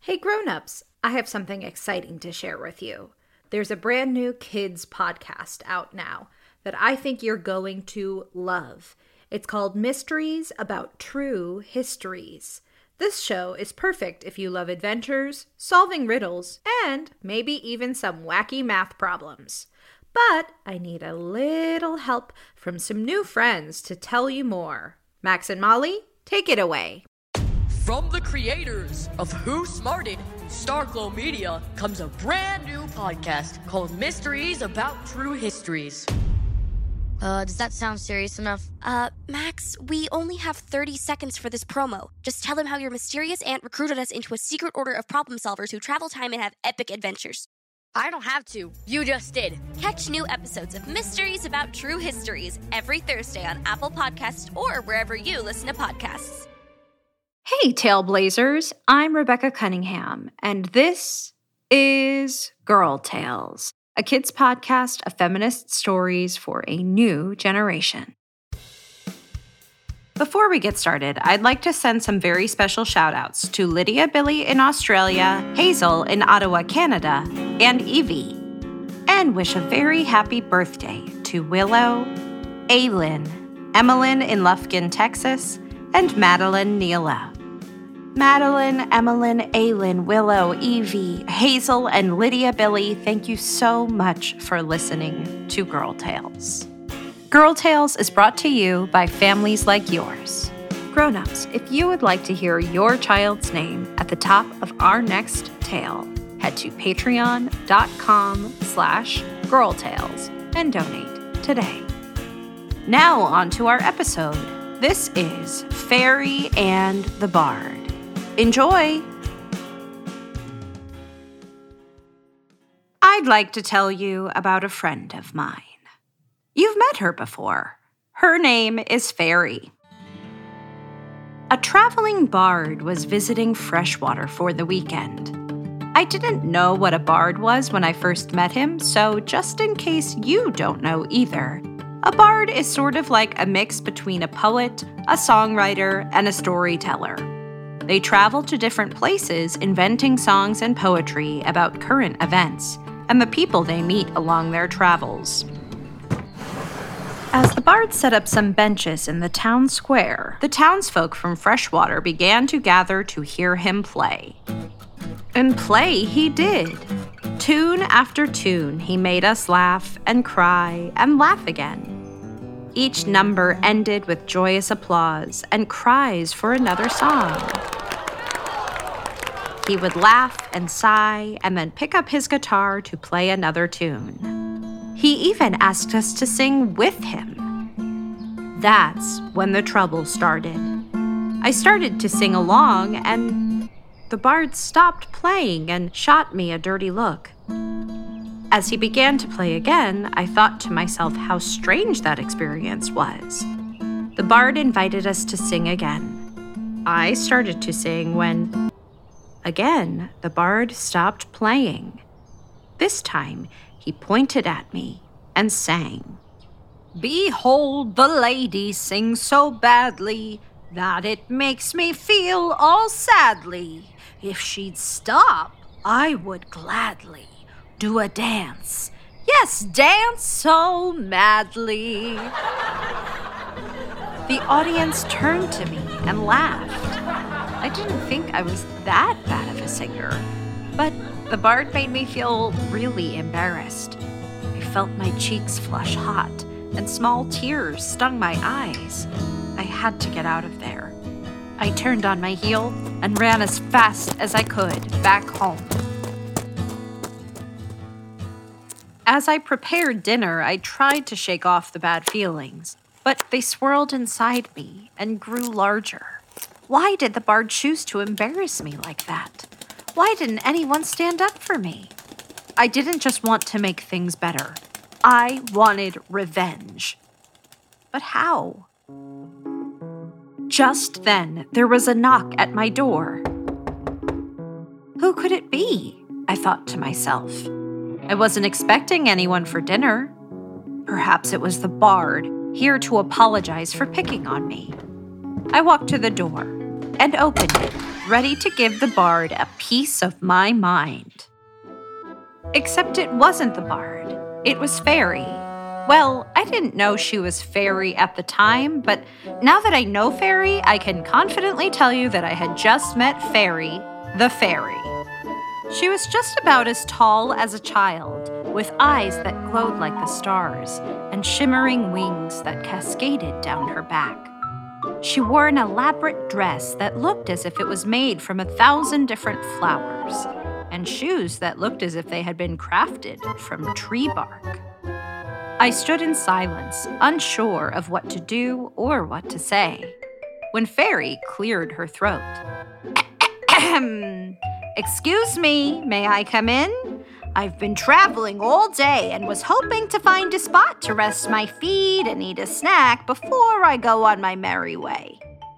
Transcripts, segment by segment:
Hey grown-ups, I have something exciting to share with you. There's a brand new kids podcast out now that I think you're going to love. It's called Mysteries About True Histories. This show is perfect if you love adventures, solving riddles, and maybe even some wacky math problems. But I need a little help from some new friends to tell you more. Max and Molly, take it away. From the creators of Who Smarted, Starglow Media, comes a brand new podcast called Mysteries About True Histories. Does that sound serious enough? Max, we only have 30 seconds for this promo. Just tell them how your mysterious aunt recruited us into a secret order of problem solvers who travel time and have epic adventures. I don't have to. You just did. Catch new episodes of Mysteries About True Histories every Thursday on Apple Podcasts or wherever you listen to podcasts. Hey, Tailblazers, I'm Rebecca Cunningham, and this is Girl Tales, a kids' podcast of feminist stories for a new generation. Before we get started, I'd like to send some very special shout-outs to Lydia Billy in Australia, Hazel in Ottawa, Canada, and Evie, and wish a very happy birthday to Willow, Aylin, Emmeline in Lufkin, Texas, and Madeline Neela. Madeline, Emmeline, Aylin, Willow, Evie, Hazel, and Lydia Billy, thank you so much for listening to Girl Tales. Girl Tales is brought to you by families like yours. Grown-ups, if you would like to hear your child's name at the top of our next tale, head to patreon.com/girltales and donate today. Now on to our episode. This is Fairy and the Bard. Enjoy! I'd like to tell you about a friend of mine. You've met her before. Her name is Fairy. A traveling bard was visiting Freshwater for the weekend. I didn't know what a bard was when I first met him, so just in case you don't know either, a bard is sort of like a mix between a poet, a songwriter, and a storyteller. They travel to different places inventing songs and poetry about current events and the people they meet along their travels. As the bard set up some benches in the town square, the townsfolk from Freshwater began to gather to hear him play. And play he did. Tune after tune, he made us laugh and cry and laugh again. Each number ended with joyous applause and cries for another song. He would laugh and sigh and then pick up his guitar to play another tune. He even asked us to sing with him. That's when the trouble started. I started to sing along and the bard stopped playing and shot me a dirty look. As he began to play again, I thought to myself how strange that experience was. The bard invited us to sing again. I started to sing when, again, the bard stopped playing. This time, he pointed at me and sang. Behold, the lady sings so badly that it makes me feel all sadly. If she'd stop, I would gladly do a dance. Yes, dance so madly. The audience turned to me and laughed. I didn't think I was that bad of a singer, but the bard made me feel really embarrassed. I felt my cheeks flush hot and small tears stung my eyes. I had to get out of there. I turned on my heel and ran as fast as I could back home. As I prepared dinner, I tried to shake off the bad feelings, but they swirled inside me and grew larger. Why did the bard choose to embarrass me like that? Why didn't anyone stand up for me? I didn't just want to make things better. I wanted revenge. But how? Just then, there was a knock at my door. Who could it be? I thought to myself. I wasn't expecting anyone for dinner. Perhaps it was the bard, here to apologize for picking on me. I walked to the door and opened it ready to give the bard a piece of my mind. Except it wasn't the bard. It was Fairy. Well, I didn't know she was Fairy at the time, but now that I know Fairy, I can confidently tell you that I had just met Fairy, the fairy. She was just about as tall as a child, with eyes that glowed like the stars and shimmering wings that cascaded down her back. She wore an elaborate dress that looked as if it was made from 1,000 different flowers, and shoes that looked as if they had been crafted from tree bark. I stood in silence, unsure of what to do or what to say, when Fairy cleared her throat. "Excuse me, may I come in? I've been traveling all day and was hoping to find a spot to rest my feet and eat a snack before I go on my merry way."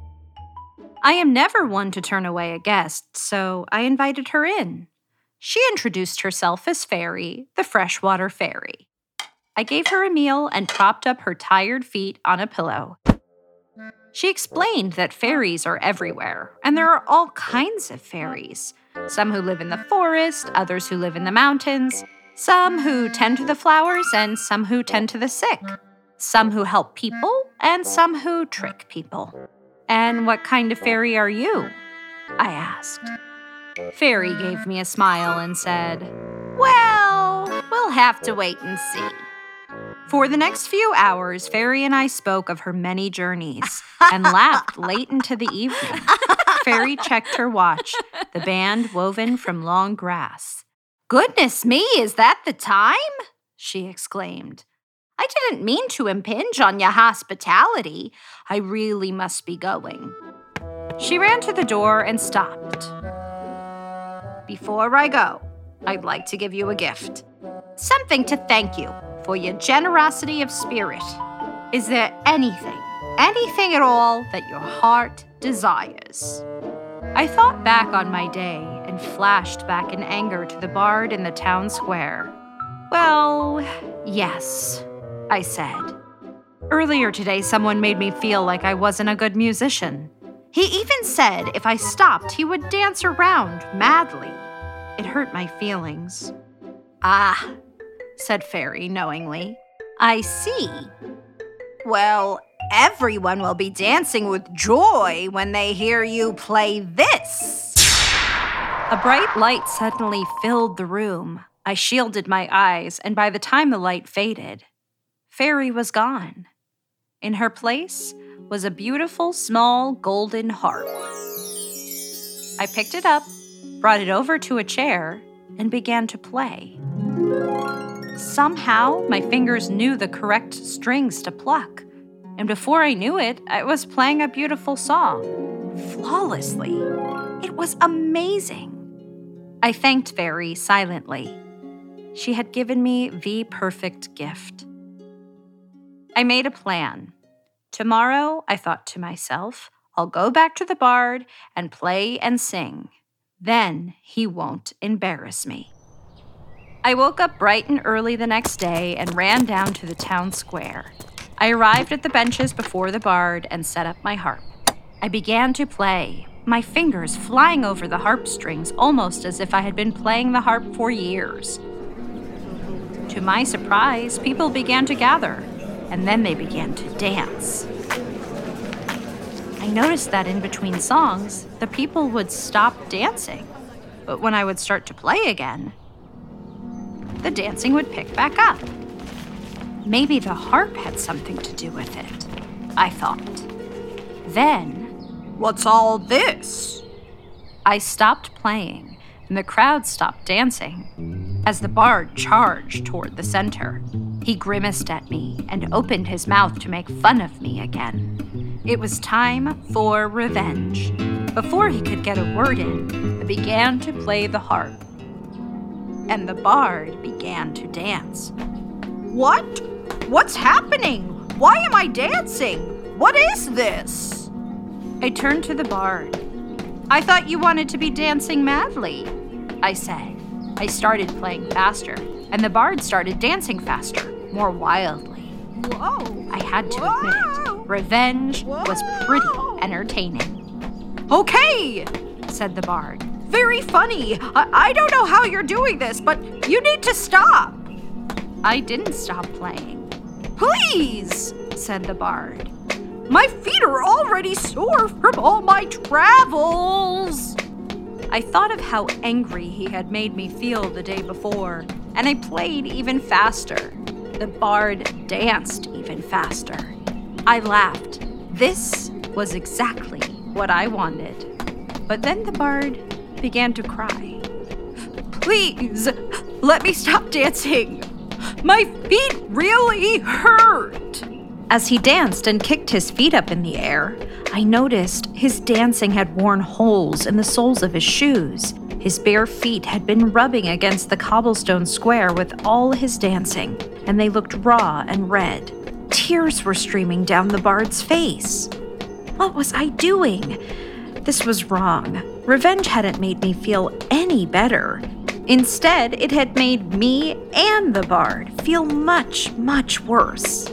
I am never one to turn away a guest, so I invited her in. She introduced herself as Fairy, the freshwater fairy. I gave her a meal and propped up her tired feet on a pillow. She explained that fairies are everywhere, and there are all kinds of fairies. Some who live in the forest, others who live in the mountains, some who tend to the flowers, and some who tend to the sick. Some who help people, and some who trick people. "And what kind of fairy are you?" I asked. Fairy gave me a smile and said, "Well, we'll have to wait and see." For the next few hours, Fairy and I spoke of her many journeys and laughed late into the evening. Fairy checked her watch, the band woven from long grass. "Goodness me, is that the time?" she exclaimed. "I didn't mean to impinge on your hospitality. I really must be going." She ran to the door and stopped. "Before I go, I'd like to give you a gift. Something to thank you for your generosity of spirit. Is there anything at all that your heart desires?" I thought back on my day and flashed back in anger to the bard in the town square. "Well, yes," I said. "Earlier today, someone made me feel like I wasn't a good musician. He even said if I stopped, he would dance around madly. It hurt my feelings." "Ah," said Fairy knowingly. "I see. Well, everyone will be dancing with joy when they hear you play this." A bright light suddenly filled the room. I shielded my eyes, and by the time the light faded, Fairy was gone. In her place was a beautiful small golden harp. I picked it up, brought it over to a chair, and began to play. Somehow, my fingers knew the correct strings to pluck, and before I knew it, I was playing a beautiful song, flawlessly. It was amazing. I thanked Fairy silently. She had given me the perfect gift. I made a plan. Tomorrow, I thought to myself, I'll go back to the bard and play and sing. Then he won't embarrass me. I woke up bright and early the next day and ran down to the town square. I arrived at the benches before the bard and set up my harp. I began to play, my fingers flying over the harp strings almost as if I had been playing the harp for years. To my surprise, people began to gather, and then they began to dance. I noticed that in between songs, the people would stop dancing, but when I would start to play again, the dancing would pick back up. Maybe the harp had something to do with it, I thought. Then, "What's all this?" I stopped playing, and the crowd stopped dancing. As the bard charged toward the center, he grimaced at me and opened his mouth to make fun of me again. It was time for revenge. Before he could get a word in, I began to play the harp, and the bard began to dance. "What? What's happening? Why am I dancing? What is this?" I turned to the bard. "I thought you wanted to be dancing madly," I said. I started playing faster, and the bard started dancing faster, more wildly. Whoa! I had to admit it. Revenge was pretty entertaining. "Okay, said the bard. Very funny. I don't know how you're doing this, but you need to stop. I didn't stop playing. Please, said the bard. My feet are already sore from all my travels. I thought of how angry he had made me feel the day before, and I played even faster. The bard danced even faster. I laughed. This was exactly what I wanted. But then the bard began to cry. Please, let me stop dancing. My feet really hurt. As he danced and kicked his feet up in the air, I noticed his dancing had worn holes in the soles of his shoes. His bare feet had been rubbing against the cobblestone square with all his dancing, and they looked raw and red. Tears were streaming down the bard's face. What was I doing? This was wrong. Revenge hadn't made me feel any better. Instead, it had made me and the bard feel much, much worse.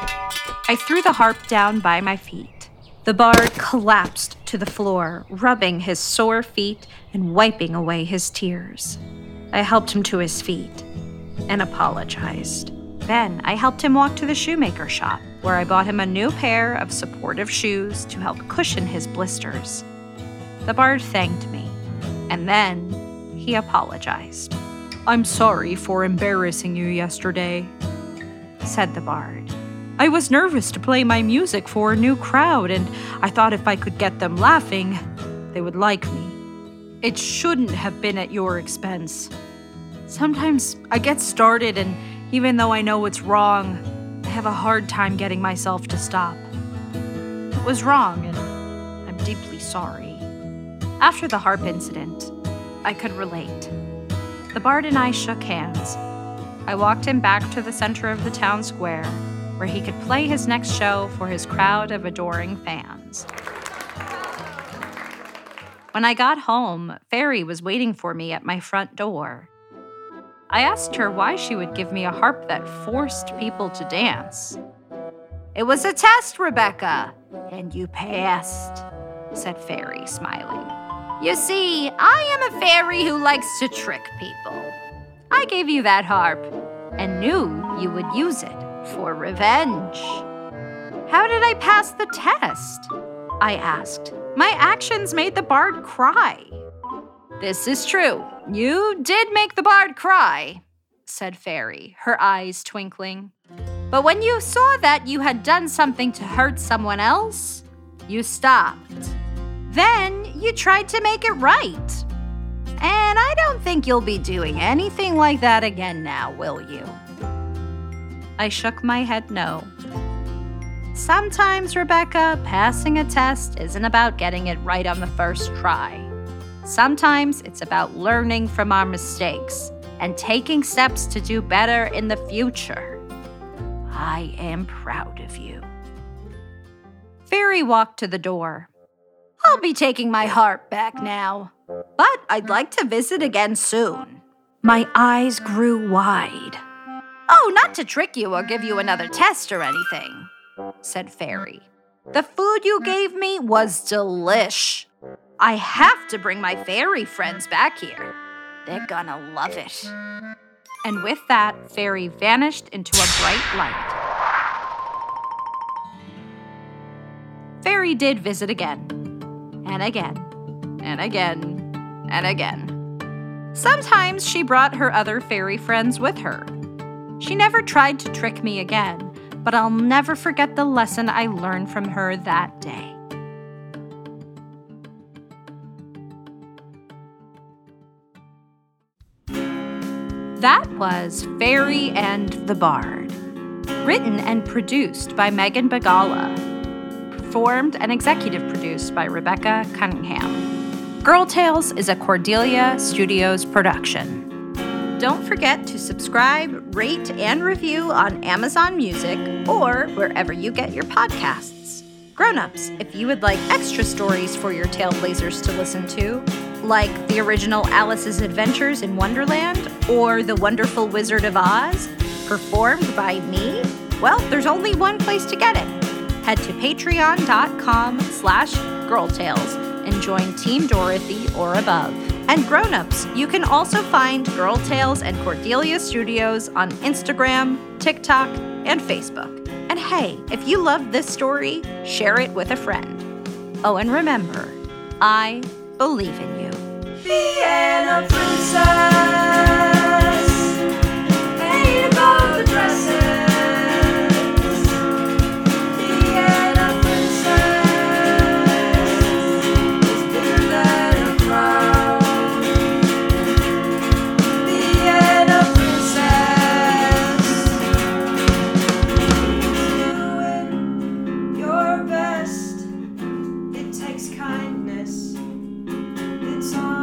I threw the harp down by my feet. The bard collapsed to the floor, rubbing his sore feet and wiping away his tears. I helped him to his feet and apologized. Then I helped him walk to the shoemaker shop, where I bought him a new pair of supportive shoes to help cushion his blisters. The bard thanked me, and then he apologized. I'm sorry for embarrassing you yesterday, said the bard. I was nervous to play my music for a new crowd, and I thought if I could get them laughing, they would like me. It shouldn't have been at your expense. Sometimes I get started, and even though I know it's wrong, I have a hard time getting myself to stop. It was wrong, and I'm deeply sorry. After the harp incident, I could relate. The bard and I shook hands. I walked him back to the center of the town square, where he could play his next show for his crowd of adoring fans. When I got home, Fairy was waiting for me at my front door. I asked her why she would give me a harp that forced people to dance. It was a test, Rebecca, and you passed, said Fairy, smiling. You see, I am a fairy who likes to trick people. I gave you that harp and knew you would use it for revenge. How did I pass the test? I asked. My actions made the bard cry. This is true. You did make the bard cry, said Fairy, her eyes twinkling. But when you saw that you had done something to hurt someone else, you stopped. Then you tried to make it right. And I don't think you'll be doing anything like that again now, will you? I shook my head no. Sometimes, Rebecca, passing a test isn't about getting it right on the first try. Sometimes it's about learning from our mistakes and taking steps to do better in the future. I am proud of you. Fairy walked to the door. I'll be taking my harp back now, but I'd like to visit again soon. My eyes grew wide. Oh, not to trick you or give you another test or anything, said Fairy. The food you gave me was delish. I have to bring my fairy friends back here. They're gonna love it. And with that, Fairy vanished into a bright light. Fairy did visit again, and again, and again, and again. Sometimes she brought her other fairy friends with her. She never tried to trick me again, but I'll never forget the lesson I learned from her that day. That was Fairy and the Bard, written and produced by Megan Bagala, performed and executive produced by Rebecca Cunningham. Girl Tales is a Cordelia Studios production. Don't forget to subscribe, rate, and review on Amazon Music or wherever you get your podcasts. Grown-ups, if you would like extra stories for your Tailblazers to listen to, like the original Alice's Adventures in Wonderland or The Wonderful Wizard of Oz, performed by me, well, there's only one place to get it. Head to patreon.com/girltales and and join Team Dorothy or above. And grown-ups, you can also find Girl Tales and Cordelia Studios on Instagram, TikTok, and Facebook. And hey, if you loved this story, share it with a friend. Oh, and remember, I believe in you. Vienna princess, ain't about the dresses. Vienna princess is bigger than a crown. Vienna princess, doing your best. It takes kindness. It's all